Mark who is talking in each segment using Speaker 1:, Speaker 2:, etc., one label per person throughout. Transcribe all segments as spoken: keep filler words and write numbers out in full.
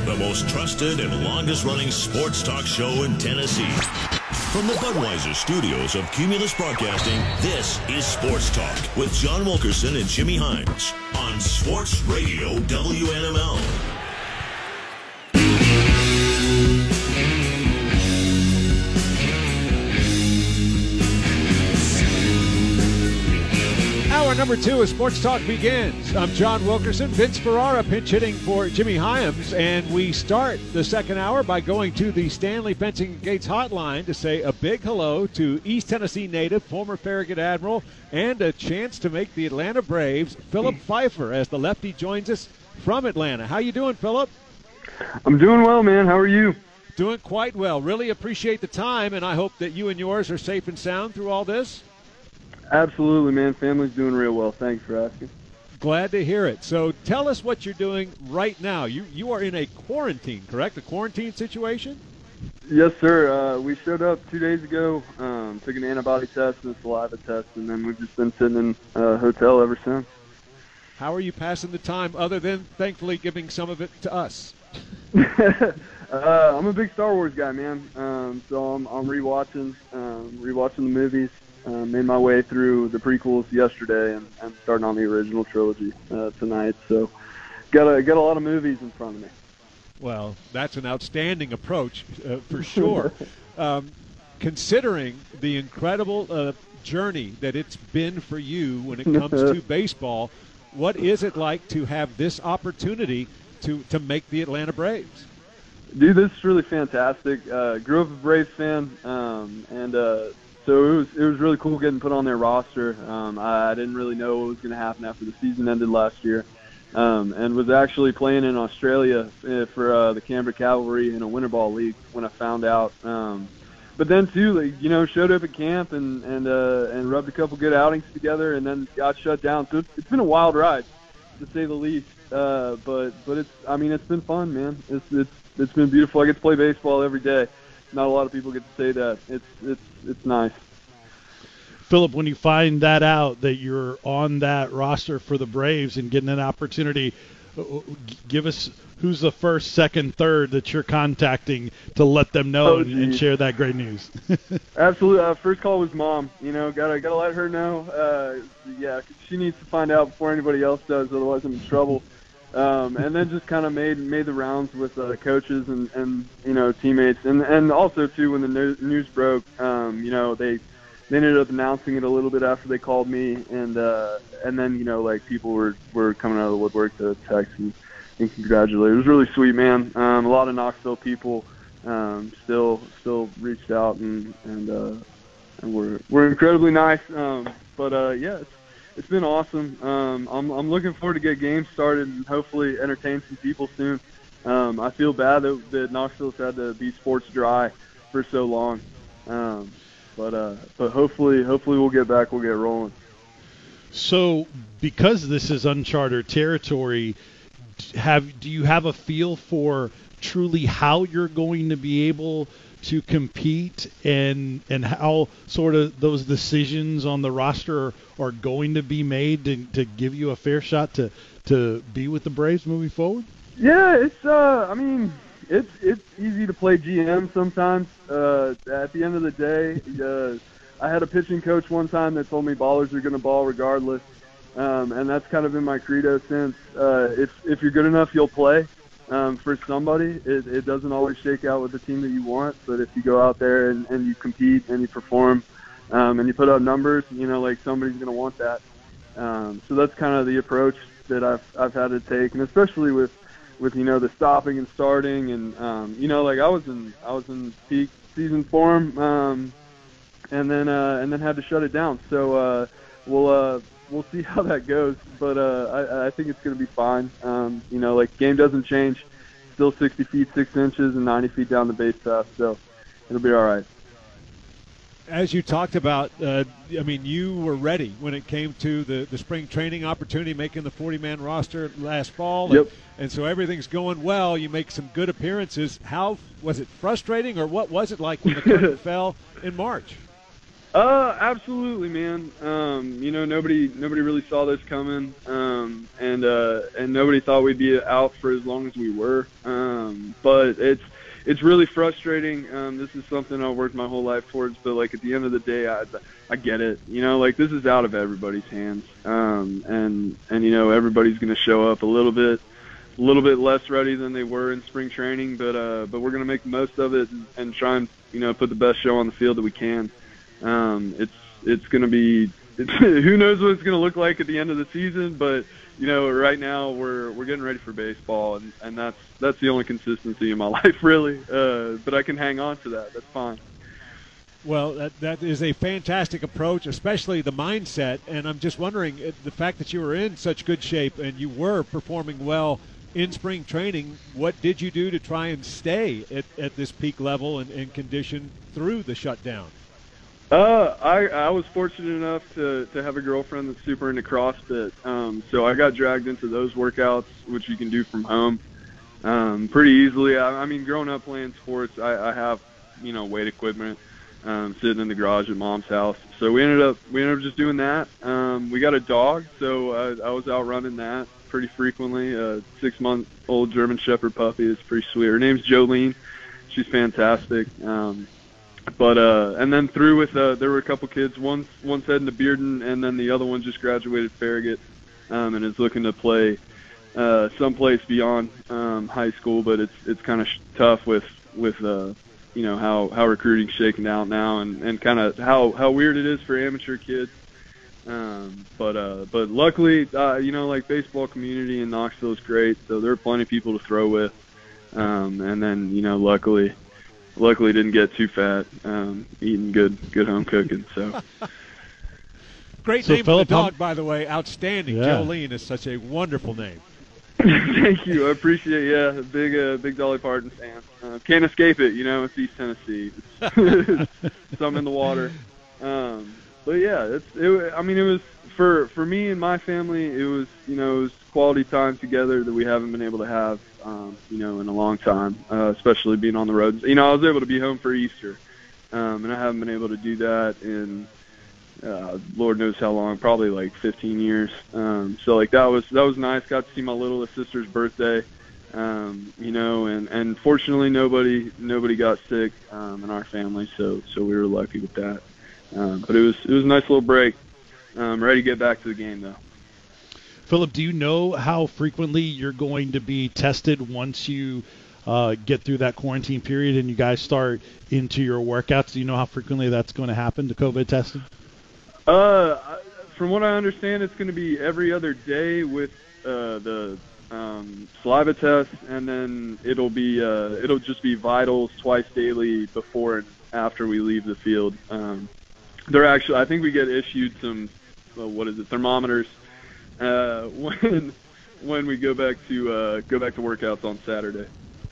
Speaker 1: the most trusted and longest-running sports talk show in Tennessee. From the Budweiser studios of Cumulus Broadcasting, this is Sports Talk with John Wilkerson and Jimmy Himes on Sports Radio W N M L.
Speaker 2: Hour number two of Sports Talk begins. I'm John Wilkerson, Vince Ferrara pinch hitting for Jimmy Hyams, and we start the second hour by going to the Stanley Fencing and Gates hotline to say a big hello to East Tennessee native, former Farragut Admiral, and a chance to make the Atlanta Braves, Philip Pfeiffer, as the lefty joins us from Atlanta. How you doing, Philip?
Speaker 3: I'm doing well, man. How are you?
Speaker 2: Doing quite well. Really appreciate the time, and I hope that you and yours are safe and sound through all this.
Speaker 3: Absolutely, man. Family's doing real well. Thanks for asking.
Speaker 2: Glad to hear it. So tell us what you're doing right now. You you are in a quarantine, correct? A quarantine situation?
Speaker 3: Yes, sir. Uh, we showed up two days ago, um, took an antibody test and a saliva test, and then we've just been sitting in a hotel ever since.
Speaker 2: How are you passing the time other than, thankfully, giving some of it to us?
Speaker 3: uh, I'm a big Star Wars guy, man. Um, so I'm, I'm rewatching, um, rewatching the movies. Um, made my way through the prequels yesterday and, and starting on the original trilogy uh, tonight. So got a, got a lot of movies in front of me.
Speaker 2: Well, that's an outstanding approach uh, for sure. um, considering the incredible uh, journey that it's been for you when it comes to baseball, what is it like to have this opportunity to, to make the Atlanta Braves?
Speaker 3: Dude, this is really fantastic. Uh, grew up a Braves fan, um, and uh, so it was it was really cool getting put on their roster. Um, I, I didn't really know what was going to happen after the season ended last year, um, and was actually playing in Australia for uh, the Canberra Cavalry in a winter ball league when I found out. Um, but then too, like, you know, showed up at camp and and uh, and rubbed a couple good outings together, and then got shut down. So it's, it's been a wild ride, to say the least. Uh, but but it's I mean it's been fun, man. It's it's it's been beautiful. I get to play baseball every day. Not a lot of people get to say that. It's it's it's nice.
Speaker 4: Philip, when you find that out that you're on that roster for the Braves and getting an opportunity, give us who's the first, second, third that you're contacting to let them know
Speaker 3: oh,
Speaker 4: and, and share that great news.
Speaker 3: Absolutely. Uh, first call was mom. You know, gotta gotta let her know. Uh, yeah, she needs to find out before anybody else does, otherwise I'm in trouble. Um, and then just kind of made made the rounds with uh, coaches and, and you know teammates, and and also too when the news broke, um, you know they they ended up announcing it a little bit after they called me, and uh, and then you know like people were, were coming out of the woodwork to text and, and congratulate. It was really sweet, man. Um, a lot of Knoxville people um, still still reached out and and uh, and were were incredibly nice. Um, but uh, yeah. It's, It's been awesome. Um, I'm, I'm looking forward to get games started and hopefully entertain some people soon. Um, I feel bad that, that Knoxville's had to be sports dry for so long, um, but uh, but hopefully hopefully we'll get back. We'll get rolling.
Speaker 4: So, because this is uncharted territory, have do you have a feel for truly how you're going to be able to compete and and how sort of those decisions on the roster are, are going to be made to, to give you a fair shot to, to be with the Braves moving forward?
Speaker 3: Yeah, it's uh, I mean, it's it's easy to play G M sometimes. Uh, at the end of the day, uh, I had a pitching coach one time that told me ballers are going to ball regardless, um, and that's kind of been my credo since. Uh, if if you're good enough, you'll play. Um, for somebody, it, it doesn't always shake out with the team that you want, but if you go out there and, and you compete and you perform um, and you put up numbers, you know, like somebody's going to want that. Um, so that's kind of the approach that I've I've had to take, and especially with, with you know the stopping and starting, and um, you know like I was in I was in peak season form, um, and then uh, and then had to shut it down. So uh, we'll. Uh, We'll see how that goes, but uh, I, I think it's going to be fine. Um, you know, like game doesn't change. Still sixty feet, six inches, and ninety feet down the base path, so it'll be all right.
Speaker 2: As you talked about, uh, I mean, you were ready when it came to the, the spring training opportunity, making the forty-man roster last fall.
Speaker 3: Yep.
Speaker 2: And, and so everything's going well. You make some good appearances. How was it frustrating, or what was it like when the curtain fell in March?
Speaker 3: Uh, absolutely, man. Um, you know, nobody nobody really saw this coming, um, and uh, and nobody thought we'd be out for as long as we were. Um, Um, but it's it's really frustrating. Um, this is something I've worked my whole life towards, but like at the end of the day, I I get it. You know, like this is out of everybody's hands, um, and and you know everybody's going to show up a little bit. A little bit less ready than they were in spring training, but uh, but we're going to make the most of it and, and try and you know put the best show on the field that we can. Um, it's it's going to be it's, who knows what it's going to look like at the end of the season, but you know right now we're we're getting ready for baseball, and, and that's that's the only consistency in my life really. Uh, but I can hang on to that. That's fine.
Speaker 2: Well, that that is a fantastic approach, especially the mindset. And I'm just wondering, the fact that you were in such good shape and you were performing well in spring training, what did you do to try and stay at, at this peak level and, and condition through the shutdown?
Speaker 3: Uh, I, I was fortunate enough to, to have a girlfriend that's super into CrossFit. Um, so I got dragged into those workouts, which you can do from home um, pretty easily. I, I mean, growing up playing sports, I, I have, you know, weight equipment um, sitting in the garage at mom's house. So we ended up we ended up just doing that. Um, we got a dog, so I, I was out running that pretty frequently. A six-month-old German Shepherd puppy is pretty sweet. Her name's Jolene. She's fantastic. Um, but uh, and then through with uh, there were a couple kids. One one's heading to Bearden, and then the other one just graduated Farragut um, and is looking to play uh, someplace beyond um, high school. But it's it's kind of sh- tough with with uh, you know how how recruiting's shaking out now, and, and kind of how how weird it is for amateur kids. Um, but, uh, but luckily, uh, you know, like baseball community in Knoxville is great. So there are plenty of people to throw with. Um, and then, you know, luckily, luckily didn't get too fat, um, eating good, good home cooking. So
Speaker 2: great
Speaker 4: so
Speaker 2: name
Speaker 4: Phillip,
Speaker 2: for the dog, by the way. Outstanding.
Speaker 4: Yeah.
Speaker 2: Jolene is such a wonderful name.
Speaker 3: Thank you. I appreciate it. Yeah. A big, uh, big Dolly Parton fan. Uh, can't escape it. You know, it's East Tennessee. It's something in the water. Um, But yeah, it's. It, I mean, it was for for me and my family. It was, you know, it was quality time together that we haven't been able to have, um, you know, in a long time. Uh, especially being on the road. You know, I was able to be home for Easter, um, and I haven't been able to do that in, uh, Lord knows how long, probably like fifteen years. Um, so like that was that was nice. Got to see my littlest sister's birthday, um, you know, and and fortunately nobody nobody got sick um, in our family. So so we were lucky with that. Um, but it was it was a nice little break. Um, ready to get back to the game, though.
Speaker 4: Phillip, do you know how frequently you're going to be tested once you uh, get through that quarantine period and you guys start into your workouts? Do you know how frequently that's going to happen, the COVID testing?
Speaker 3: Uh, from what I understand, it's going to be every other day with uh, the um, saliva test, and then it'll be uh, it'll just be vitals twice daily before and after we leave the field. Um, They're actually, I think we get issued some, well, what is it, thermometers uh, when when we go back to uh, go back to workouts on Saturday.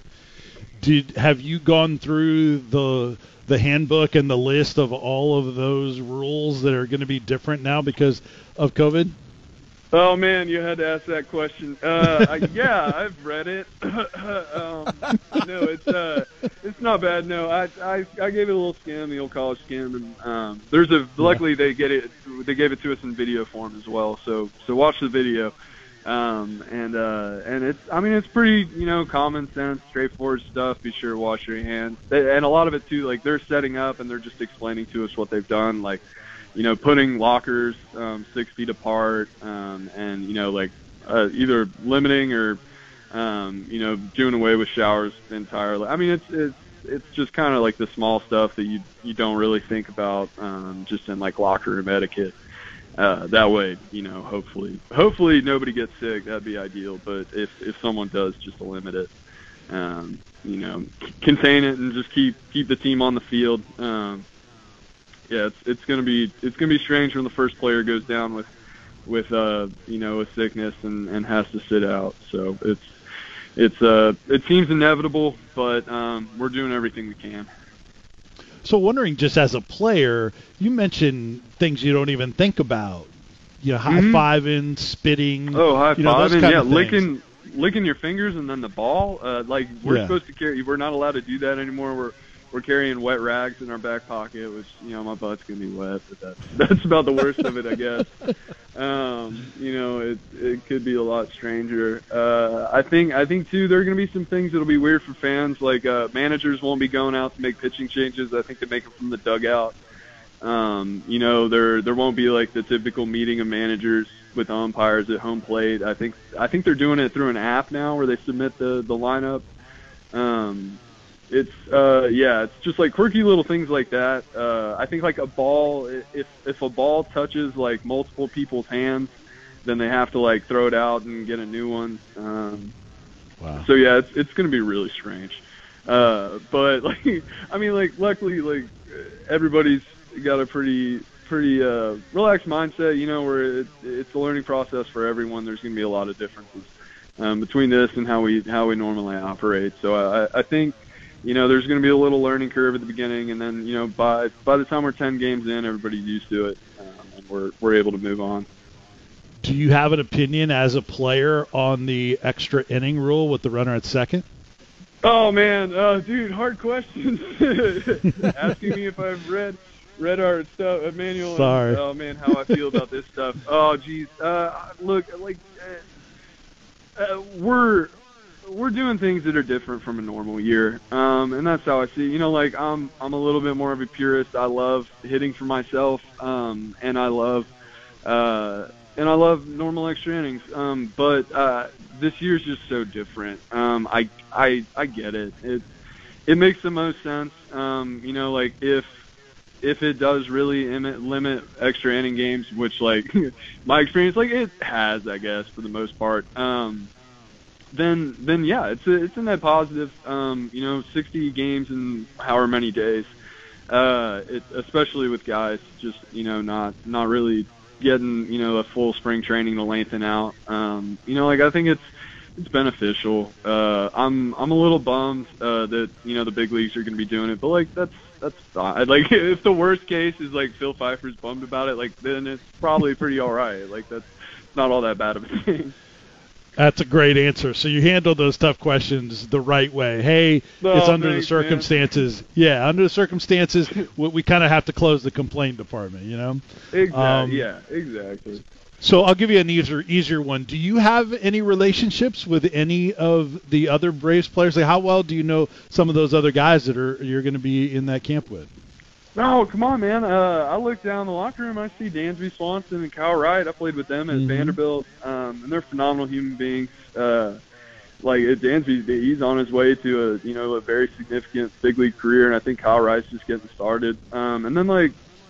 Speaker 4: Did have you gone through the the handbook and the list of all of those rules that are going to be different now because of COVID?
Speaker 3: Oh man, you had to ask that question. Uh, I, yeah, I've read it. um, no, it's uh, it's not bad. No, I, I I gave it a little skim, the old college skim, and um, there's a. Luckily, they get it. They gave it to us in video form as well. So so watch the video, um, and uh, and it's. I mean, it's pretty, you know, common sense, straightforward stuff. Be sure to wash your hands, they, and a lot of it too. Like they're setting up and they're just explaining to us what they've done, like. You know, putting lockers um, six feet apart, um, and you know, like uh, either limiting or um, you know, doing away with showers entirely. I mean, it's it's it's just kind of like the small stuff that you you don't really think about, um, just in like locker room etiquette. Uh, that way, you know, hopefully, hopefully nobody gets sick. That'd be ideal. But if if someone does, just to limit it. Um, you know, contain it and just keep keep the team on the field. Um, Yeah, it's it's gonna be it's gonna be strange when the first player goes down with with uh you know a sickness and, and has to sit out. So it's it's uh it seems inevitable, but um, we're doing everything we can.
Speaker 4: So wondering, just as a player, you mentioned things you don't even think about. You know, high
Speaker 3: Mm-hmm.
Speaker 4: fiving, spitting.
Speaker 3: Oh, high
Speaker 4: you know, those
Speaker 3: fiving,
Speaker 4: kind
Speaker 3: yeah,
Speaker 4: of things.
Speaker 3: licking licking your fingers and then the ball. Uh, like we're
Speaker 4: Yeah.
Speaker 3: supposed to carry. We're not allowed to do that anymore. We're we're carrying wet rags in our back pocket, which, you know, my butt's gonna be wet, but that's that's about the worst of it, I guess. Um, you know, it it could be a lot stranger. Uh, I think I think too there are gonna be some things that'll be weird for fans, like uh, managers won't be going out to make pitching changes. I think they make them from the dugout. Um, you know, there there won't be like the typical meeting of managers with umpires at home plate. I think I think they're doing it through an app now where they submit the the lineup. Um, it's uh, yeah, it's just like quirky little things like that. Uh, I think like a ball, if if a ball touches like multiple people's hands, then they have to like throw it out and get a new one. Um,
Speaker 4: wow.
Speaker 3: So yeah, it's it's gonna be really strange. Uh, but like, I mean, like luckily, like everybody's got a pretty pretty uh, relaxed mindset, you know, where it, it's a learning process for everyone. There's going to be a lot of differences um, between this and how we how we normally operate. So I, I think, you know, there's going to be a little learning curve at the beginning, and then, you know, by by the time we're ten games in, everybody's used to it, um, and we're we're able to move on.
Speaker 4: Do you have an opinion as a player on the extra inning rule with the runner at second?
Speaker 3: Oh man, uh, dude, hard questions. Asking me if I've read. Read our stuff, uh, manual.
Speaker 4: Sorry.
Speaker 3: And, oh man, how I feel about this stuff. Oh geez. Uh, look, like uh, uh, we're we're doing things that are different from a normal year, um, and that's how I see it. You know, like I'm I'm a little bit more of a purist. I love hitting for myself, um, and I love uh, and I love normal extra innings. Um, but uh, this year's just so different. Um, I I I get it. It it makes the most sense. Um, you know, like if. If it does really limit, limit extra inning games, which, like, my experience, like, it has, I guess, for the most part, um, then, then yeah, it's a, it's a net positive. Um, you know, sixty games in however many days, uh, it, especially with guys just, you know, not not really getting, you know, a full spring training to lengthen out. Um, you know, like, I think it's it's beneficial. Uh, I'm I'm a little bummed uh, that, you know, the big leagues are going to be doing it, but, like, that's That's fine. Like, if the worst case is like Phil Pfeiffer's bummed about it, like then it's probably pretty all right. Like that's not all that bad of a thing.
Speaker 4: That's a great answer. So you handle those tough questions the right way. Hey,
Speaker 3: oh,
Speaker 4: it's under
Speaker 3: thanks,
Speaker 4: the circumstances. Man. Yeah, under the circumstances, we, we kind of have to close the complaint department. You know.
Speaker 3: Exactly.
Speaker 4: Um,
Speaker 3: yeah. Exactly.
Speaker 4: So I'll give you an easier, easier one. Do you have any relationships with any of the other Braves players? Like, how well do you know some of those other guys that are you're going to be in that camp with?
Speaker 3: No, come on, man. Uh, I look down the locker room. I see Dansby Swanson and Kyle Wright. I played with them at mm-hmm. Vanderbilt, um, and they're phenomenal human beings. Uh, like Dansby, he's on his way to a you know a very significant big league career, and I think Kyle Wright's just getting started. Um, and then like.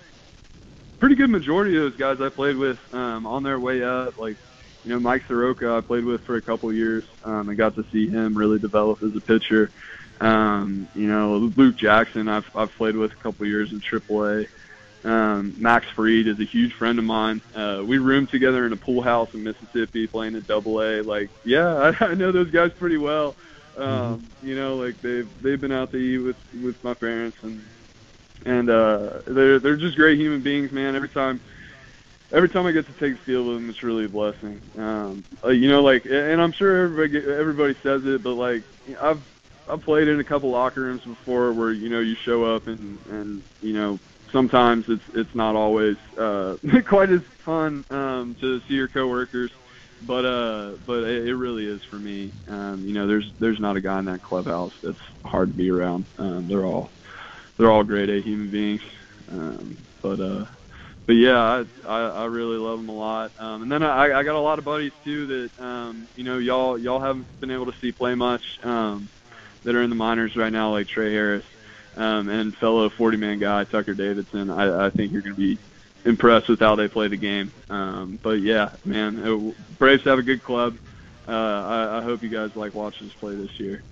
Speaker 3: Pretty good majority of those guys I played with um, on their way up. Like, you know, Mike Soroka I played with for a couple of years. Um, I got to see him really develop as a pitcher. Um, you know, Luke Jackson I've, I've played with a couple of years in triple A. Um, Max Fried is a huge friend of mine. Uh, we roomed together in a pool house in Mississippi playing in double A. Like, yeah, I, I know those guys pretty well. Um, mm-hmm. You know, like they've, they've been out to eat with, with my parents and, And uh, they're they're just great human beings, man. Every time, every time I get to take the field with them, it's really a blessing. Um, uh, you know, like, and I'm sure everybody everybody says it, but like, I've I've played in a couple locker rooms before where you know you show up and and you know sometimes it's it's not always uh, quite as fun um, to see your coworkers, but uh, but it, it really is for me. Um, you know, there's there's not a guy in that clubhouse that's hard to be around. Um, they're all. They're all grade A human beings, um, but uh, but yeah, I, I I really love them a lot. Um, and then I I got a lot of buddies too that um, you know y'all y'all haven't been able to see play much um, that are in the minors right now, like Trey Harris um, and fellow forty man guy Tucker Davidson. I, I think you're going to be impressed with how they play the game. Um, but yeah, man, it, Braves have a good club. Uh, I, I hope you guys like watching us play this year.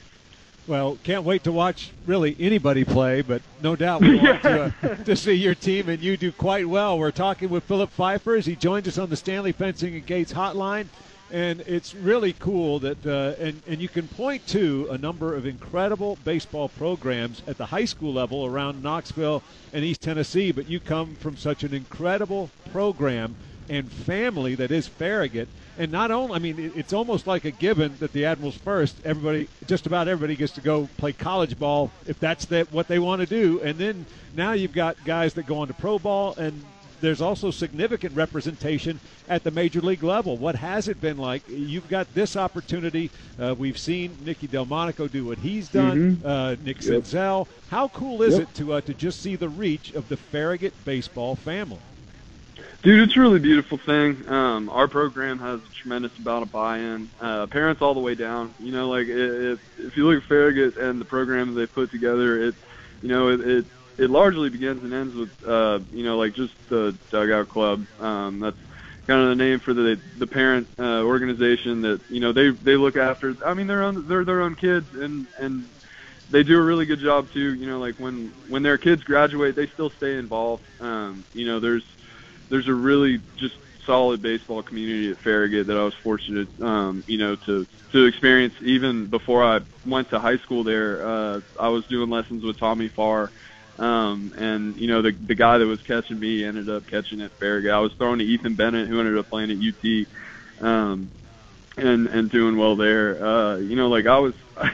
Speaker 2: Well, can't wait to watch really anybody play, but no doubt we want to, uh, to see your team, and you do quite well. We're talking with Philip Pfeiffer as he joins us on the Stanley Fencing and Gates hotline, and it's really cool that uh, and, and you can point to a number of incredible baseball programs at the high school level around Knoxville and East Tennessee, but you come from such an incredible program and family that is Farragut. And not only, I mean, it, it's almost like a given that the Admirals first, everybody, just about everybody gets to go play college ball if that's that, what they want to do. And then now you've got guys that go on to pro ball, and there's also significant representation at the major league level. What has it been like? You've got this opportunity. Uh, we've seen Nicky Delmonico do what he's done,
Speaker 3: Mm-hmm.
Speaker 2: uh, Nick
Speaker 3: Yep.
Speaker 2: Senzel. How cool is
Speaker 3: Yep.
Speaker 2: it to uh, to just see the reach of the Farragut baseball family?
Speaker 3: Dude, it's a really beautiful thing. Um, our program has a tremendous amount of buy-in, uh, parents all the way down. You know, like if if you look at Farragut and the program that they put together, it, you know, it it, it largely begins and ends with, uh, you know, like just the dugout club. Um, that's kind of the name for the the parent uh, organization that, you know, they they look after. I mean, they're own, they're their own kids, and and they do a really good job too. You know, like when when their kids graduate, they still stay involved. Um, you know, there's There's a really just solid baseball community at Farragut that I was fortunate, um, you know, to, to experience even before I went to high school there. Uh, I was doing lessons with Tommy Farr, um, and, you know, the, the guy that was catching me ended up catching at Farragut. I was throwing to Ethan Bennett, who ended up playing at U T, um, and, and doing well there. Uh, you know, like I was,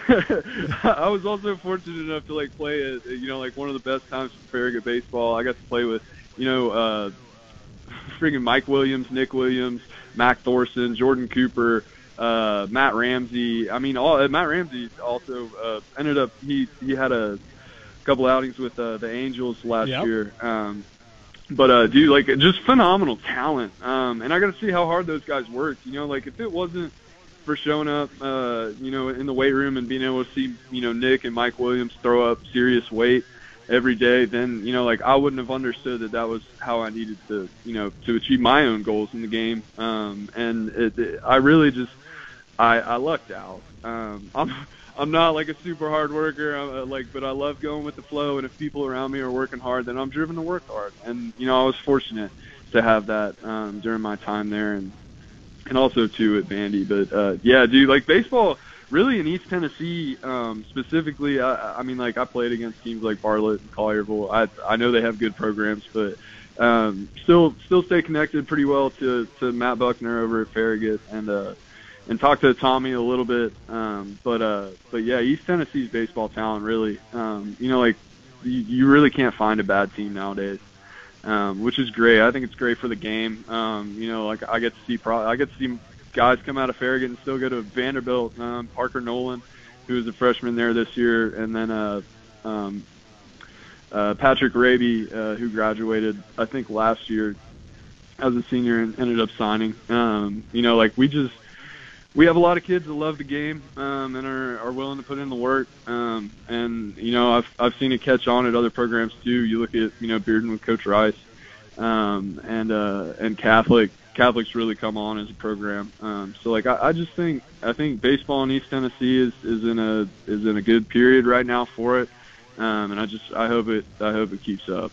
Speaker 3: I was also fortunate enough to like play at, you know, like one of the best times for Farragut baseball. I got to play with, you know, uh, freaking Mike Williams, Nick Williams, Mac Thorson, Jordan Cooper, uh, Matt Ramsey. I mean, all uh, Matt Ramsey also uh, ended up he he had a couple outings with uh, the Angels last
Speaker 2: Yep.
Speaker 3: year. Um, but uh, dude, like just phenomenal talent. Um, and I got to see how hard those guys worked. You know, like if it wasn't for showing up, uh, you know, in the weight room and being able to see, you know, Nick and Mike Williams throw up serious weight every day, then, you know, like I wouldn't have understood that that was how I needed to, you know, to achieve my own goals in the game. Um, and it, it, I really just, I, I lucked out. Um, I'm, I'm not like a super hard worker, I'm, uh, like, but I love going with the flow. And if people around me are working hard, then I'm driven to work hard. And, you know, I was fortunate to have that, um, during my time there, and, and also too at Vandy. But, uh, yeah, dude, like baseball, really in East Tennessee, um, specifically, I, I mean, like I played against teams like Bartlett and Collierville. I I know they have good programs, but um, still still stay connected pretty well to, to Matt Buckner over at Farragut, and uh, and talk to Tommy a little bit. Um, but uh, but yeah, East Tennessee's baseball talent really, um, you know, like you, you really can't find a bad team nowadays. Um, which is great. I think it's great for the game. Um, you know, like I get to see pro- I get to see guys come out of Farragut and still go to Vanderbilt. Um, Parker Nolan, who was a freshman there this year, and then uh, um, uh, Patrick Raby, uh, who graduated, I think, last year as a senior and ended up signing. Um, you know, like we just we have a lot of kids that love the game, um, and are, are willing to put in the work. Um, and you know, I've I've seen it catch on at other programs too. You look at, you know, Bearden with Coach Rice, um, and uh, and Catholic. Catholic's really come on as a program. Um, so like I, I just think I think baseball in East Tennessee is, is in a is in a good period right now for it. Um, and I just I hope it I hope it keeps up.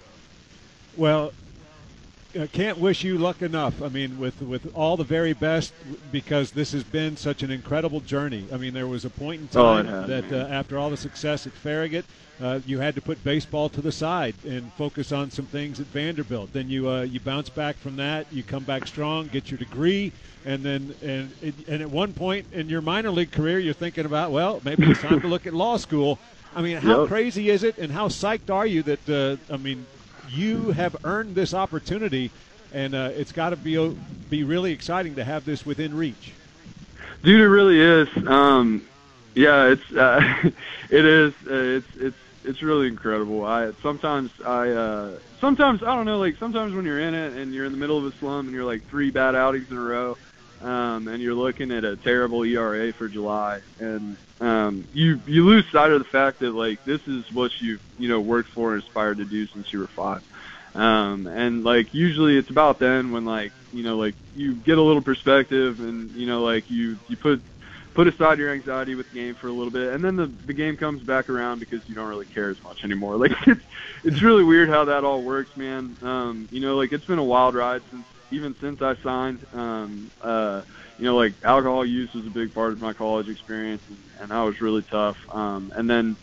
Speaker 2: Well, I can't wish you luck enough. I mean, with with all the very best, because this has been such an incredible journey. I mean, there was a point in
Speaker 3: Oh, it
Speaker 2: time
Speaker 3: has,
Speaker 2: that uh, after all the success at Farragut, uh, you had to put baseball to the side and focus on some things at Vanderbilt. Then you uh, you bounce back from that, you come back strong, get your degree, and then and and at one point in your minor league career, you're thinking about, well, maybe it's time to look at law school. I mean, how
Speaker 3: Yep.
Speaker 2: crazy is it, and how psyched are you that uh, I mean, you have earned this opportunity, and uh, it's got to be be really exciting to have this within reach.
Speaker 3: Dude, it really is. Um, yeah, it's uh, it is. Uh, it's it's it's really incredible. I sometimes I uh, sometimes I don't know. Like sometimes when you're in it and you're in the middle of a slump and you're like three bad outings in a row, um, and you're looking at a terrible E R A for July, and um, you you lose sight of the fact that like this is what you you know worked for and aspired to do since you were five. Um, and like usually it's about then when like you know like you get a little perspective and you know like you you put put aside your anxiety with the game for a little bit, and then the the game comes back around because you don't really care as much anymore. Like it's it's really weird how that all works, man. Um, you know, like it's been a wild ride since even since I signed. Um, uh, you know, like alcohol use was a big part of my college experience, and, and that was really tough. Um, and then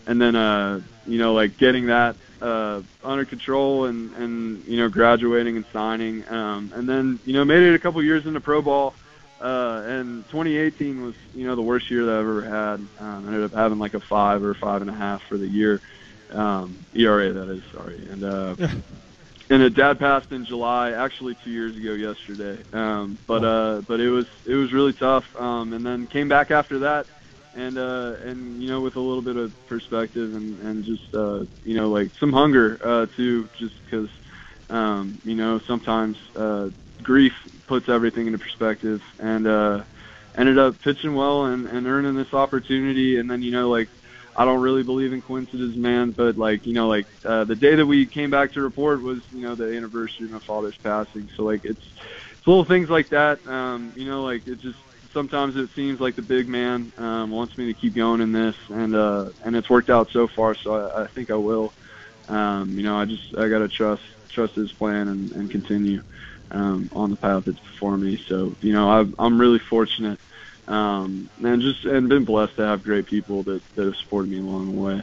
Speaker 3: and then uh, you know, like getting that uh, under control and and you know, graduating and signing, um, and then you know, made it a couple years into pro ball. Uh, and twenty eighteen was, you know, the worst year that I've ever had. Um, ended up having like a five or five and a half for the year, um, E R A that is. Sorry, and uh, and a dad passed in July, actually two years ago yesterday. Um, but uh, but it was it was really tough. Um, and then came back after that, and uh, and you know, with a little bit of perspective and and just uh, you know, like some hunger uh, too, just because um, you know, sometimes uh, grief puts everything into perspective, and uh, ended up pitching well and, and earning this opportunity. And then, you know, like, I don't really believe in coincidence, man, but like, you know, like uh, the day that we came back to report was, you know, the anniversary of my father's passing. So like, it's, it's little things like that. Um, you know, like it just, sometimes it seems like the big man um, wants me to keep going in this, and uh, and it's worked out so far. So I, I think I will. Um, you know, I just, I got to trust, trust his plan and, and continue. Um, on the path that's before me. So, you know, I've, I'm really fortunate, um, and just and been blessed to have great people that, that have supported me along the way.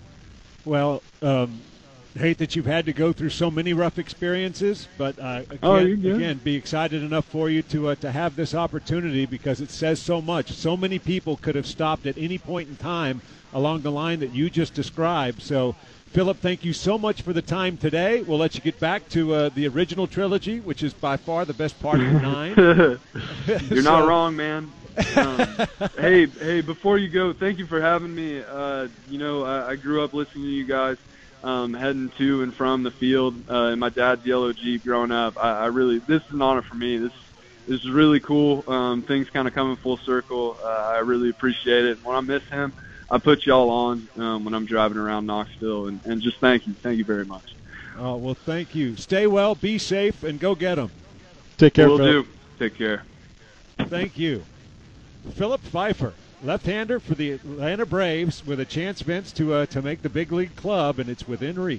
Speaker 2: Well, um, hate that you've had to go through so many rough experiences, but uh, again,
Speaker 3: oh,
Speaker 2: again, be excited enough for you to uh, to have this opportunity, because it says so much. So many people could have stopped at any point in time along the line that you just described. So, Philip, thank you so much for the time today. We'll let you get back to uh, the original trilogy, which is by far the best part of the nine.
Speaker 3: You're so. Not wrong, man. Um, hey, hey, before you go, thank you for having me. Uh, you know, I, I grew up listening to you guys, um, heading to and from the field uh, in my dad's yellow Jeep growing up. I, I really, this is an honor for me. This, this is really cool. Um, things kind of coming full circle. Uh, I really appreciate it. When I miss him, I put y'all on um, when I'm driving around Knoxville, and, and just thank you. Thank you very much.
Speaker 2: Oh, well, thank you. Stay well, be safe, and go get them.
Speaker 4: Take care,
Speaker 3: Will
Speaker 4: Phillip.
Speaker 3: do. Take care.
Speaker 2: Thank you. Philip Pfeiffer, left-hander for the Atlanta Braves, with a chance, Vince, to uh, to make the big league club, and it's within reach.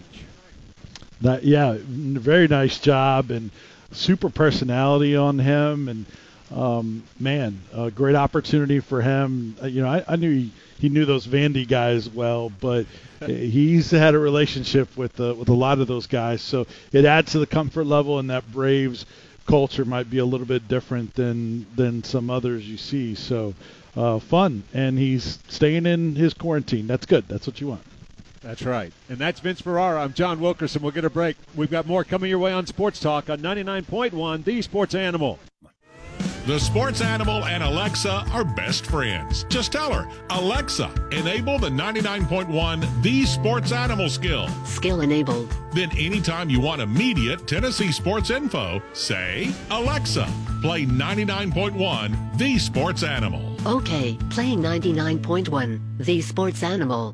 Speaker 4: That, yeah, very nice job, and super personality on him, and um, man, a great opportunity for him. Uh, you know, I, I knew he, he knew those Vandy guys well, but he's had a relationship with uh, with a lot of those guys, so it adds to the comfort level, and that Braves culture might be a little bit different than than some others you see. So uh, fun, and he's staying in his quarantine. That's good. That's what you want.
Speaker 2: That's right. And that's Vince Ferrara. I'm John Wilkerson. We'll get a break. We've got more coming your way on Sports Talk on ninety-nine point one, The Sports Animal.
Speaker 5: The Sports Animal and Alexa are best friends. Just tell her, Alexa, enable the ninety-nine point one The Sports Animal skill.
Speaker 6: Skill enabled.
Speaker 5: Then anytime you want immediate Tennessee sports info, say, Alexa, play ninety-nine point one The Sports Animal.
Speaker 6: Okay, playing ninety-nine point one The Sports Animal.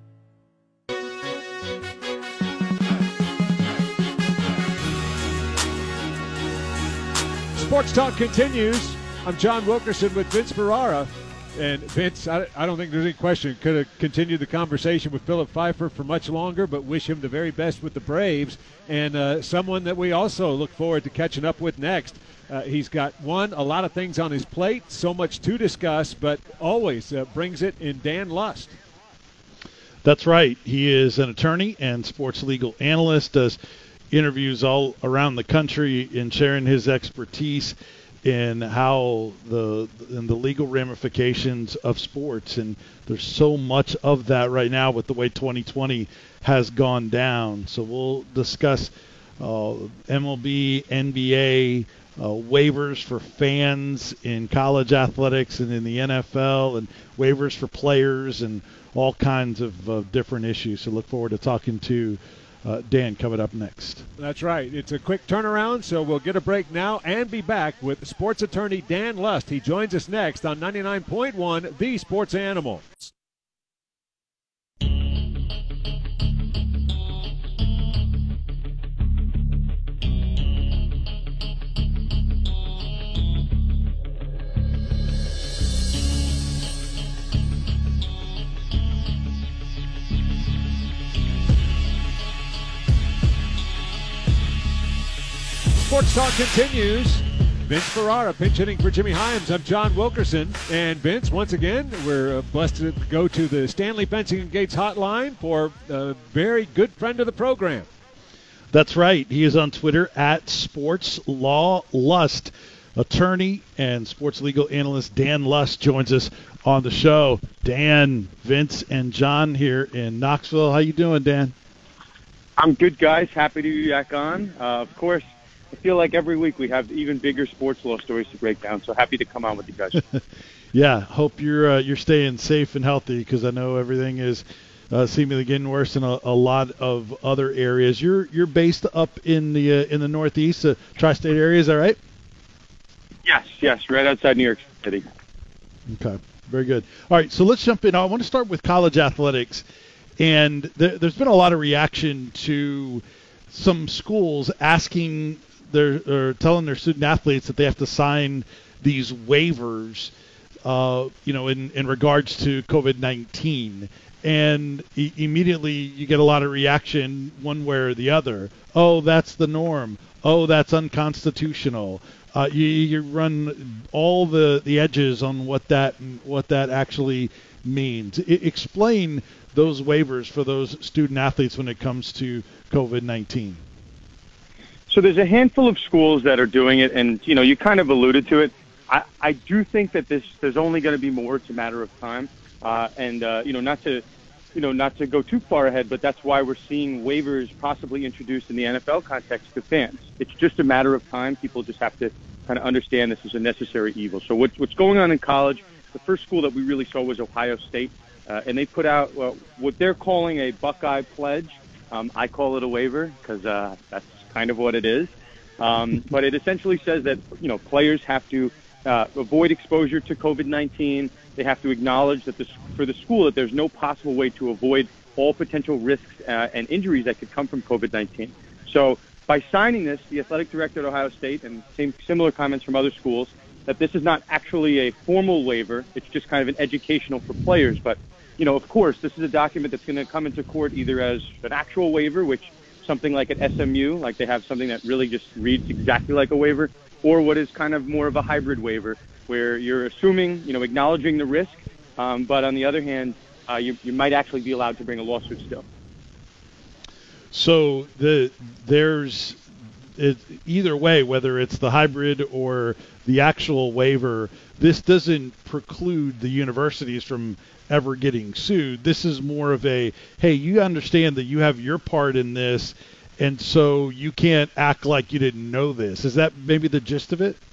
Speaker 2: Sports Talk continues. I'm John Wilkerson with Vince Ferrara. And Vince, I, I don't think there's any question, could have continued the conversation with Philip Pfeiffer for much longer, but wish him the very best with the Braves. And uh, someone that we also look forward to catching up with next. Uh, he's got, one, a lot of things on his plate, so much to discuss, but always uh, brings it in Dan Lust.
Speaker 4: That's right. He is an attorney and sports legal analyst, does interviews all around the country in sharing his expertise in how the in the legal ramifications of sports, and there's so much of that right now with the way twenty twenty has gone down. So we'll discuss uh, M L B, N B A, uh, waivers for fans in college athletics and in the N F L, and waivers for players, and all kinds of uh, different issues. So look forward to talking to Uh, Dan coming up next.
Speaker 2: That's right. It's a quick turnaround, so we'll get a break now and be back with sports attorney Dan Lust. He joins us next on ninety-nine point one, The Sports Animal. Sports Talk continues. Vince Ferrara pinch hitting for Jimmy Hyams. I'm John Wilkerson. And Vince, once again, we're uh, blessed to go to the Stanley Fencing and Gates hotline for a very good friend of the program.
Speaker 4: That's right. He is on Twitter at Sports Law Lust. Attorney and sports legal analyst Dan Lust joins us on the show. Dan, Vince, and John here in Knoxville. How you doing, Dan?
Speaker 7: I'm good, guys. Happy to be back on. Uh, of course, I feel like every week we have even bigger sports law stories to break down, so happy to come on with you guys.
Speaker 4: Yeah, hope you're uh, you're staying safe and healthy, because I know everything is uh, seemingly getting worse in a, a lot of other areas. You're you're based up in the uh, in the Northeast, uh, tri-state area, is that right?
Speaker 7: Yes, yes, right outside New York City.
Speaker 4: Okay, very good. All right, so let's jump in. I want to start with college athletics, and there, there's been a lot of reaction to some schools asking their or telling their student athletes that they have to sign these waivers, uh, you know, in, in regards to COVID nineteen. And e- immediately you get a lot of reaction one way or the other. Oh, that's the norm. Oh, that's unconstitutional. Uh, you, you run all the, the edges on what that what that actually means. I, explain those waivers for those student athletes when it comes to COVID nineteen.
Speaker 7: So there's a handful of schools that are doing it, and you know you kind of alluded to it. I, I do think that this there's only going to be more. It's a matter of time, uh, and uh, you know not to you know not to go too far ahead, but that's why we're seeing waivers possibly introduced in the N F L context to fans. It's just a matter of time. People just have to kind of understand this is a necessary evil. So what's, what's going on in college, the first school that we really saw was Ohio State, uh, and they put out well, what they're calling a Buckeye pledge. Um, I call it a waiver because uh, that's kind of what it is. Um, but it essentially says that, you know, players have to uh, avoid exposure to COVID nineteen. They have to acknowledge that this, for the school that there's no possible way to avoid all potential risks uh, and injuries that could come from COVID nineteen. So by signing this, the athletic director at Ohio State, and same similar comments from other schools, that this is not actually a formal waiver. It's just kind of an educational for players. But, you know, of course, this is a document that's going to come into court either as an actual waiver, which something like at S M U, like they have something that really just reads exactly like a waiver, or what is kind of more of a hybrid waiver, where you're assuming, you know, acknowledging the risk, um, but on the other hand, uh, you, you might actually be allowed to bring a lawsuit still.
Speaker 4: So the there's it, either way, whether it's the hybrid or the actual waiver, this doesn't preclude the universities from ever getting sued. This is more of a, hey, you understand that you have your part in this, and so you can't act like you didn't know this. Is that maybe the gist of it?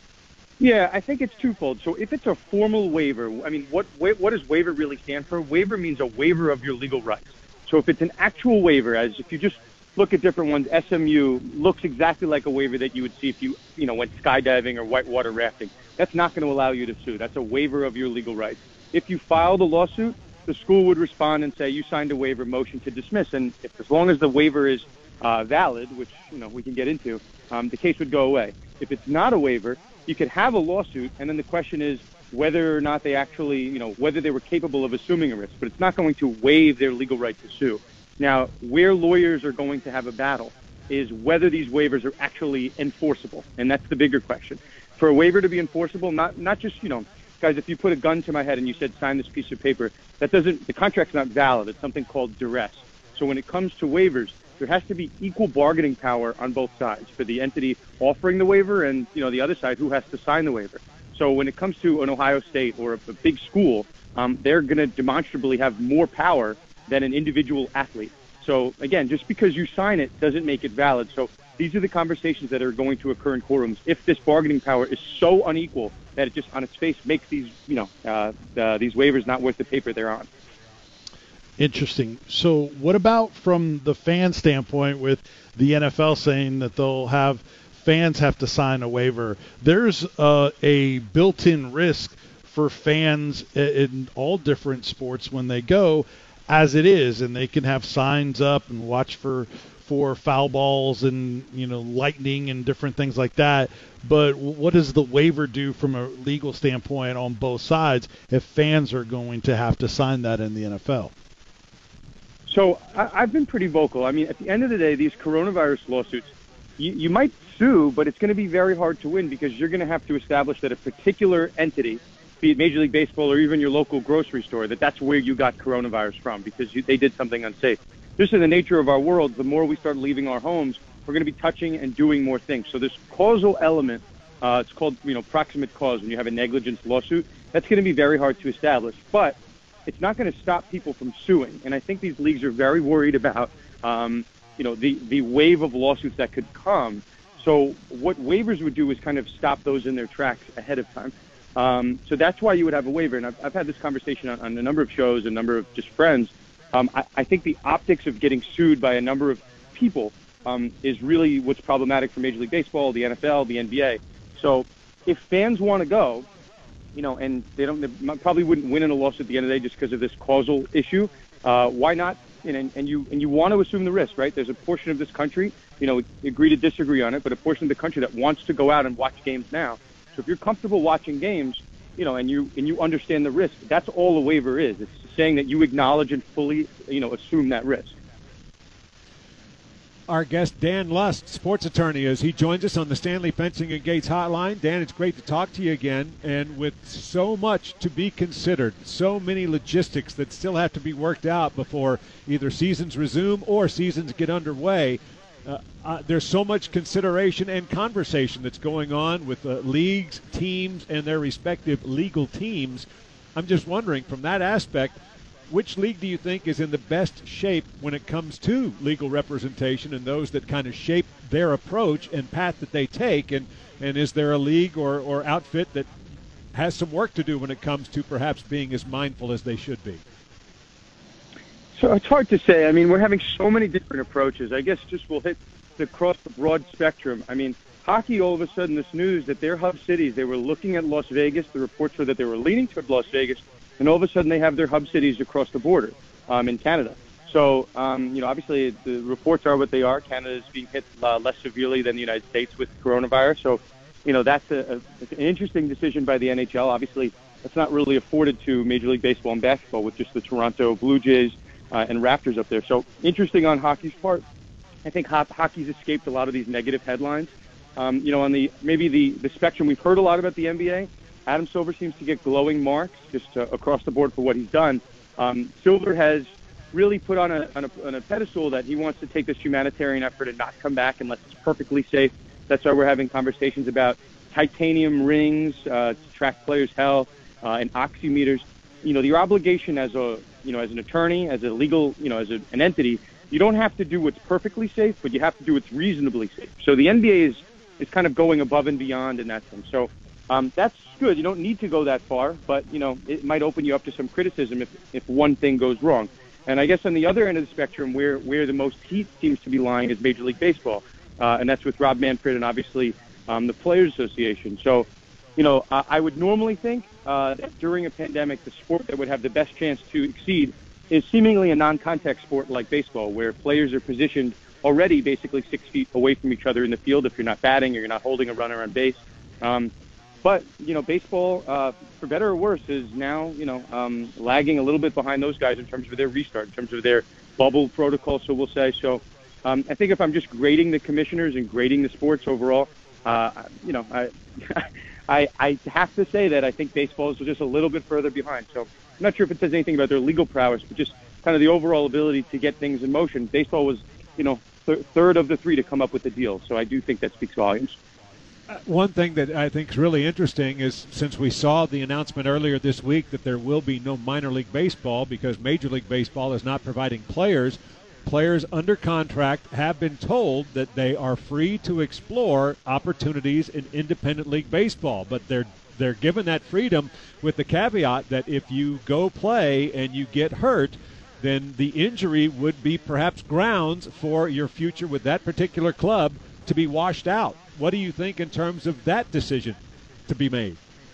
Speaker 7: Yeah, I think it's twofold. So if it's a formal waiver, I mean, what what does waiver really stand for? Waiver means a waiver of your legal rights. So if it's an actual waiver, as if you just look at different ones, S M U looks exactly like a waiver that you would see if you, you know, went skydiving or whitewater rafting. That's not going to allow you to sue. That's a waiver of your legal rights. If you filed a lawsuit, the school would respond and say you signed a waiver, motion to dismiss. And if, as long as the waiver is uh, valid, which, you know, we can get into, um, the case would go away. If it's not a waiver, you could have a lawsuit, and then the question is whether or not they actually, you know, whether they were capable of assuming a risk. But it's not going to waive their legal right to sue. Now, where lawyers are going to have a battle is whether these waivers are actually enforceable, and that's the bigger question. For a waiver to be enforceable, not not just, you know, guys, if you put a gun to my head and you said sign this piece of paper, that doesn't, the contract's not valid. It's something called duress. So when it comes to waivers, there has to be equal bargaining power on both sides for the entity offering the waiver and, you know, the other side who has to sign the waiver. So when it comes to an Ohio State or a, a big school, um, they're going to demonstrably have more power than an individual athlete. So, again, just because you sign it doesn't make it valid. So these are the conversations that are going to occur in courtrooms if this bargaining power is so unequal that it just on its face makes these, you know, uh, uh, these waivers not worth the paper they're on.
Speaker 4: Interesting. So what about from the fan standpoint with the N F L saying that they'll have fans have to sign a waiver? There's uh, a built-in risk for fans in all different sports when they go as it is, and they can have signs up and watch for for foul balls and, you know, lightning and different things like that. But what does the waiver do from a legal standpoint on both sides if fans are going to have to sign that in the N F L?
Speaker 7: So I, I've been pretty vocal. I mean, at the end of the day, these coronavirus lawsuits, you, you might sue, but it's going to be very hard to win because you're going to have to establish that a particular entity, be it Major League Baseball or even your local grocery store, that that's where you got coronavirus from because you, they did something unsafe. Just in the nature of our world, the more we start leaving our homes, we're going to be touching and doing more things. So this causal element, uh, it's called, you know, proximate cause when you have a negligence lawsuit, that's going to be very hard to establish. But it's not going to stop people from suing. And I think these leagues are very worried about, um, you know, the, the wave of lawsuits that could come. So what waivers would do is kind of stop those in their tracks ahead of time. Um, so that's why you would have a waiver. And I've, I've had this conversation on, on a number of shows, a number of just friends. Um, I, I think the optics of getting sued by a number of people um, is really what's problematic for Major League Baseball, the N F L, the N B A. So if fans want to go, you know, and they don't, they probably wouldn't win in a lawsuit at the end of the day just because of this causal issue. Uh, why not? And, and you and you want to assume the risk, right? There's a portion of this country, you know, we agree to disagree on it, but a portion of the country that wants to go out and watch games now. So if you're comfortable watching games, you know, and you and you understand the risk, that's all a waiver is. It's saying that you acknowledge and fully, you know, assume that risk.
Speaker 2: Our guest, Dan Lust, sports attorney, as he joins us on the Stanley Fencing and Gates hotline. Dan, it's great to talk to you again. And with so much to be considered, so many logistics that still have to be worked out before either seasons resume or seasons get underway, uh, uh, there's so much consideration and conversation that's going on with uh, leagues, teams, and their respective legal teams. I'm just wondering, from that aspect, which league do you think is in the best shape when it comes to legal representation and those that kind of shape their approach and path that they take? And, and is there a league or, or outfit that has some work to do when it comes to perhaps being as mindful as they should be?
Speaker 7: So it's hard to say. I mean, we're having so many different approaches. I guess just we'll hit across the broad spectrum. I mean, hockey, all of a sudden, this news that their hub cities, they were looking at Las Vegas. The reports were that they were leaning toward Las Vegas. And all of a sudden, they have their hub cities across the border um, in Canada. So, um, you know, obviously, the reports are what they are. Canada is being hit uh, less severely than the United States with coronavirus. So, you know, that's a, a, an interesting decision by the N H L. Obviously, that's not really afforded to Major League Baseball and basketball with just the Toronto Blue Jays uh, and Raptors up there. So, interesting on hockey's part. I think ho- hockey's escaped a lot of these negative headlines. Um, you know, on the maybe the, the spectrum, we've heard a lot about the N B A. Adam Silver seems to get glowing marks just uh, across the board for what he's done. Um, Silver has really put on a, on, a, on a pedestal that he wants to take this humanitarian effort and not come back unless it's perfectly safe. That's why we're having conversations about titanium rings uh, to track players' health uh, and oximeters. You know, your obligation as a you know as an attorney, as a legal you know as a, an entity, you don't have to do what's perfectly safe, but you have to do what's reasonably safe. So the N B A is is kind of going above and beyond in that sense. So. Um, that's good. You don't need to go that far, but, you know, it might open you up to some criticism if, if one thing goes wrong. And I guess on the other end of the spectrum, where, where the most heat seems to be lying is Major League Baseball, uh, and that's with Rob Manfred and obviously um, the Players Association. So, you know, I, I would normally think uh, that during a pandemic, the sport that would have the best chance to exceed is seemingly a non-contact sport like baseball, where players are positioned already basically six feet away from each other in the field if you're not batting or you're not holding a runner on base. Um, But, you know, baseball, uh, for better or worse, is now, you know, um, lagging a little bit behind those guys in terms of their restart, in terms of their bubble protocol, so we'll say. So um, I think if I'm just grading the commissioners and grading the sports overall, uh, you know, I, I I have to say that I think baseball is just a little bit further behind. So I'm not sure if it says anything about their legal prowess, but just kind of the overall ability to get things in motion. Baseball was, you know, th- third of the three to come up with the deal. So I do think that speaks volumes.
Speaker 2: One thing that I think is really interesting is since we saw the announcement earlier this week that there will be no minor league baseball because Major League Baseball is not providing players, players under contract have been told that they are free to explore opportunities in independent league baseball, but they're they're given that freedom with the caveat that if you go play and you get hurt, then the injury would be perhaps grounds for your future with that particular club to be washed out. What do you think in terms of that decision to be made?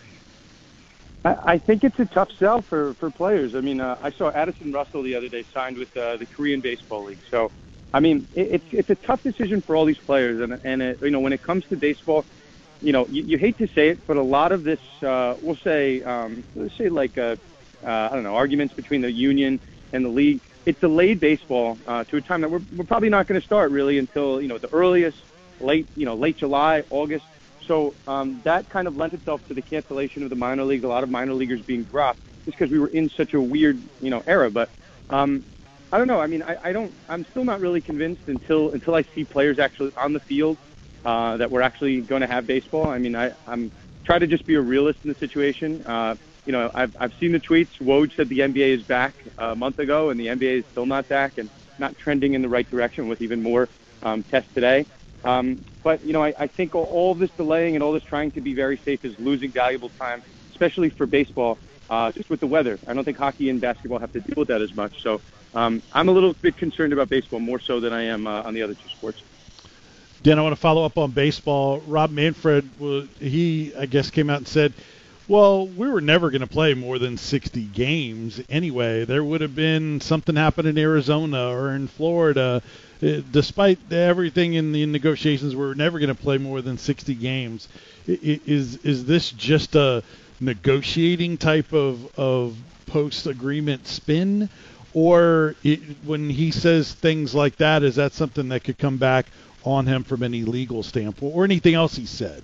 Speaker 7: I, I think it's a tough sell for, for players. I mean, uh, I saw Addison Russell the other day signed with uh, the Korean Baseball League. So, I mean, it, it's it's a tough decision for all these players. And, and it, you know, when it comes to baseball, you know, you, you hate to say it, but a lot of this, uh, we'll say, um, let's say like, uh, uh, I don't know, arguments between the union and the league, it delayed baseball uh, to a time that we're, we're probably not going to start really until, you know, the earliest, late, you know, late July, August. So um, that kind of lent itself to the cancellation of the minor leagues, a lot of minor leaguers being dropped, just because we were in such a weird, you know, era. But um, I don't know. I mean, I, I don't. I'm still not really convinced until until I see players actually on the field uh, that we're actually going to have baseball. I mean, I, I'm try to just be a realist in the situation. Uh, you know, I've I've seen the tweets. Woj said the N B A is back a month ago, and the N B A is still not back and not trending in the right direction with even more um, tests today. Um, but, you know, I, I think all, all this delaying and all this trying to be very safe is losing valuable time, especially for baseball, uh, just with the weather. I don't think hockey and basketball have to deal with that as much. So um, I'm a little bit concerned about baseball, more so than I am uh, on the other two sports.
Speaker 4: Dan, I want to follow up on baseball. Rob Manfred, he, I guess, came out and said, well, we were never going to play more than sixty games anyway. There would have been something happen in Arizona or in Florida. Despite everything in the negotiations, we were never going to play more than sixty games. Is is this just a negotiating type of, of post-agreement spin? Or it, when he says things like that, is that something that could come back on him from any legal standpoint or anything else he said?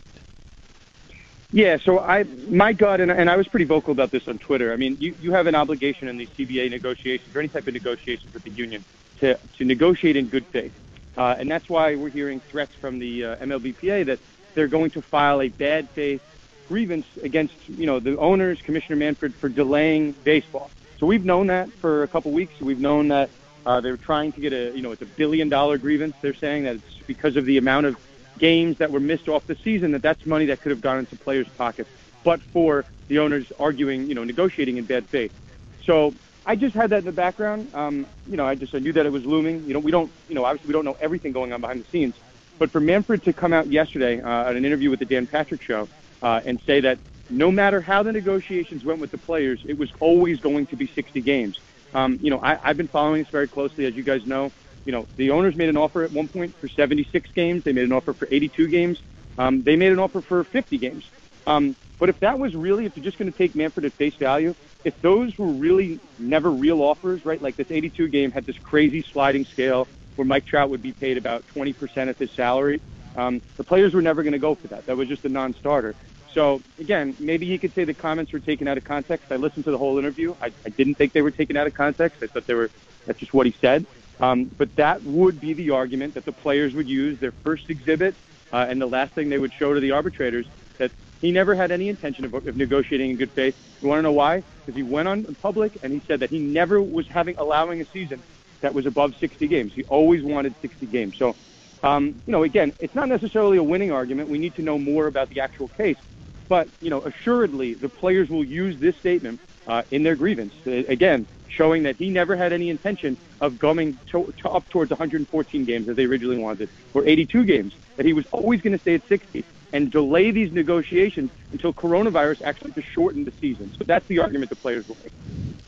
Speaker 7: Yeah, so I, my gut, and, and I was pretty vocal about this on Twitter. I mean, you, you have an obligation in these C B A negotiations or any type of negotiations with the union to, to negotiate in good faith. Uh, and that's why we're hearing threats from the uh, M L B P A that they're going to file a bad faith grievance against, you know, the owners, Commissioner Manfred, for delaying baseball. So we've known that for a couple weeks. We've known that uh, they're trying to get a, you know, it's a billion dollar grievance. They're saying that it's because of the amount of games that were missed off the season, that that's money that could have gone into players' pockets, but for the owners arguing, you know, negotiating in bad faith. So I just had that in the background. Um, you know, I just I knew that it was looming. You know, we don't, you know, obviously we don't know everything going on behind the scenes, but for Manfred to come out yesterday uh, at an interview with the Dan Patrick Show uh, and say that no matter how the negotiations went with the players, it was always going to be sixty games. Um, you know, I, I've been following this very closely, as you guys know. You know, the owners made an offer at one point for seventy-six games. They made an offer for eighty-two games. Um, they made an offer for fifty games. Um, but if that was really, if you're just going to take Manfred at face value, if those were really never real offers, right, like this eighty-two game had this crazy sliding scale where Mike Trout would be paid about twenty percent of his salary, um, the players were never going to go for that. That was just a non-starter. So, again, maybe he could say the comments were taken out of context. I listened to the whole interview. I, I didn't think they were taken out of context. I thought they were, that's just what he said. Um, but that would be the argument that the players would use, their first exhibit, uh, and the last thing they would show to the arbitrators, that he never had any intention of, of negotiating in good faith. You want to know why? Because he went on public and he said that he never was having allowing a season that was above sixty games. He always wanted sixty games. So, um, you know, again, it's not necessarily a winning argument. We need to know more about the actual case. But, you know, assuredly, the players will use this statement uh, in their grievance. Uh, again, showing that he never had any intention of going to, to up towards one hundred fourteen games as they originally wanted, or eighty-two games, that he was always going to stay at sixty and delay these negotiations until coronavirus actually to shorten the season. So that's the argument the players will make.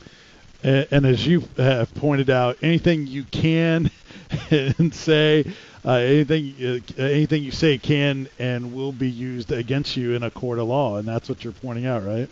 Speaker 4: And, and as you have pointed out, anything you can and say, uh, anything uh, anything you say can and will be used against you in a court of law, and that's what you're pointing out, right?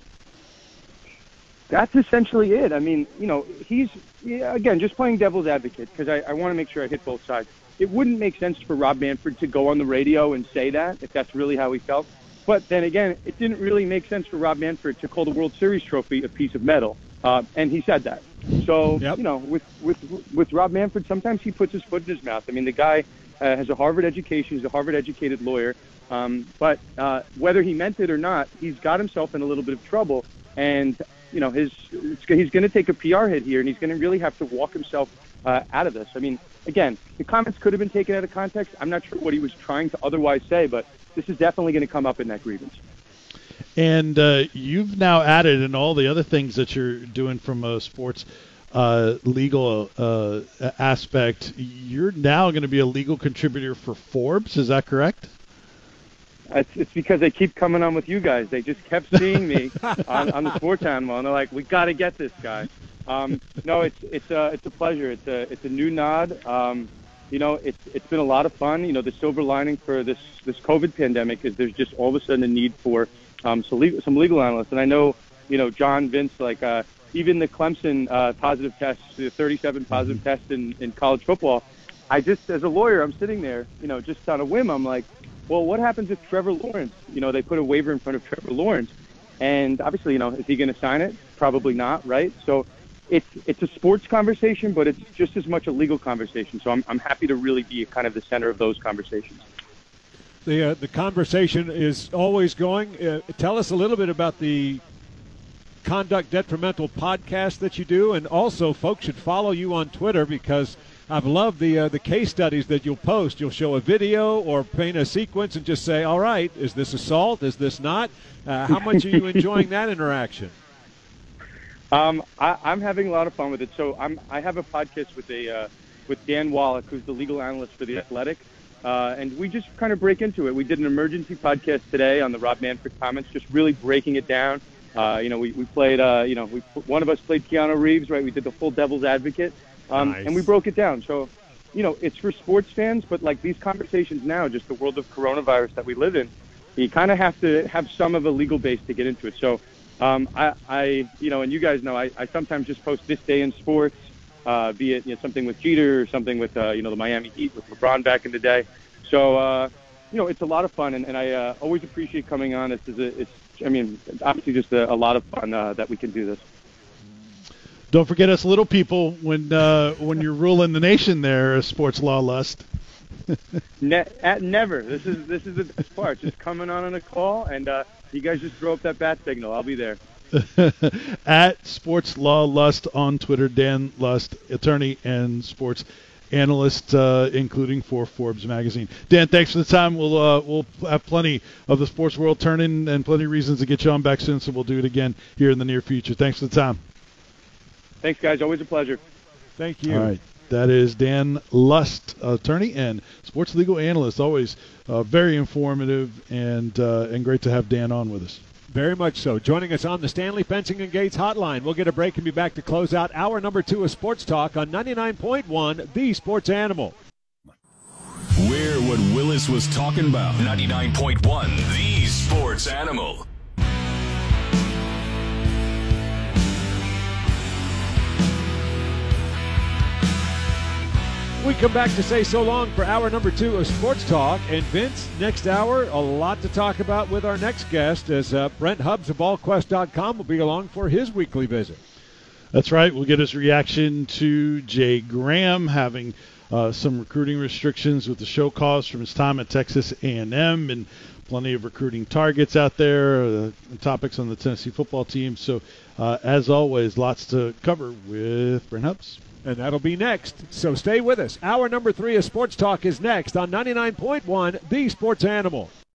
Speaker 7: That's essentially it. I mean, you know, he's, yeah, again, just playing devil's advocate, because I, I want to make sure I hit both sides. It wouldn't make sense for Rob Manfred to go on the radio and say that, if that's really how he felt. But then again, it didn't really make sense for Rob Manfred to call the World Series trophy a piece of metal, uh, and he said that. So, yep. you know, with, with, with Rob Manfred, sometimes he puts his foot in his mouth. I mean, the guy uh, has a Harvard education. He's a Harvard-educated lawyer. Um, but uh, whether he meant it or not, he's got himself in a little bit of trouble. And, you know, his he's going to take a P R hit here, and he's going to really have to walk himself uh, out of this. I mean, again, the comments could have been taken out of context. I'm not sure what he was trying to otherwise say, but this is definitely going to come up in that grievance.
Speaker 4: And uh, you've now added in all the other things that you're doing from a sports uh, legal uh, aspect, you're now going to be a legal contributor for Forbes. Is that correct?
Speaker 7: It's, it's because they keep coming on with you guys. They just kept seeing me on, on the sports animal, and they're like, "We got to get this guy." Um, no, it's it's a it's a pleasure. It's a it's a new nod. Um, you know, it's it's been a lot of fun. You know, the silver lining for this this COVID pandemic is there's just all of a sudden a need for um, some legal, some legal analysts. And I know, you know, John, Vince, like uh, even the Clemson uh, positive tests, the thirty-seven positive tests in, in college football. I just, as a lawyer, I'm sitting there, you know, just on a whim. I'm like, well, what happens if Trevor Lawrence, you know, they put a waiver in front of Trevor Lawrence? And obviously, you know, is he going to sign it? Probably not, right? So it's it's a sports conversation, but it's just as much a legal conversation. So I'm I'm happy to really be kind of the center of those conversations.
Speaker 2: The uh, the conversation is always going. Uh, tell us a little bit about the Conduct Detrimental podcast that you do, and also folks should follow you on Twitter because I've loved the uh, the case studies that you'll post. You'll show a video or paint a sequence and just say, all right, is this assault? Is this not? Uh, how much are you enjoying that interaction?
Speaker 7: Um, I, I'm having a lot of fun with it. So I'm I have a podcast with a uh, with Dan Wallach, who's the legal analyst for The Athletic, uh, and we just kind of break into it. We did an emergency podcast today on the Rob Manfred comments, just really breaking it down. Uh, you know, we, we played, uh, you know, we one of us played Keanu Reeves, right? We did the full devil's advocate. Um,
Speaker 2: nice.
Speaker 7: And we broke it down. So, you know, it's for sports fans, but like these conversations now, just the world of coronavirus that we live in, you kind of have to have some of a legal base to get into it. So, um, I, I, you know, and you guys know, I, I sometimes just post this day in sports, uh, be it you know, something with Jeter or something with, uh, you know, the Miami Heat with LeBron back in the day. So, uh, you know, it's a lot of fun, and, and I uh, always appreciate coming on. It's, it's, I mean, obviously just a, a lot of fun uh, that we can do this.
Speaker 4: Don't forget us little people when uh, when you're ruling the nation there, Sports Law Lust.
Speaker 7: ne- at never. This is this is the best part. Just coming on on a call, and uh, you guys just throw up that bat signal. I'll be there.
Speaker 4: At Sports Law Lust on Twitter, Dan Lust, attorney and sports analyst, uh, including for Forbes magazine. Dan, thanks for the time. We'll uh, we'll have plenty of the sports world turning and plenty of reasons to get you on back soon, so we'll do it again here in the near future. Thanks for the time.
Speaker 7: Thanks, guys. Always a pleasure.
Speaker 2: Thank you.
Speaker 4: All right. That is Dan Lust, attorney and sports legal analyst. Always uh, very informative and uh, and great to have Dan on with us.
Speaker 2: Very much so. Joining us on the Stanley Fencing and Gates hotline. We'll get a break and be back to close out hour number two of Sports Talk on ninety-nine point one, The Sports Animal.
Speaker 8: We're what Willis was talking about. ninety-nine point one, The Sports Animal.
Speaker 2: We come back to say so long for hour number two of Sports Talk. And Vince, next hour, a lot to talk about with our next guest as uh, Brent Hubbs of Ball Quest dot com will be along for his weekly visit.
Speaker 4: That's right. We'll get his reaction to Jay Graham having uh, some recruiting restrictions with the show cause from his time at Texas A and M and plenty of recruiting targets out there, uh, topics on the Tennessee football team. So, uh, as always, lots to cover with Brent Hubbs.
Speaker 2: And that'll be next. So stay with us. Hour number three of Sports Talk is next on ninety-nine point one, The Sports Animal.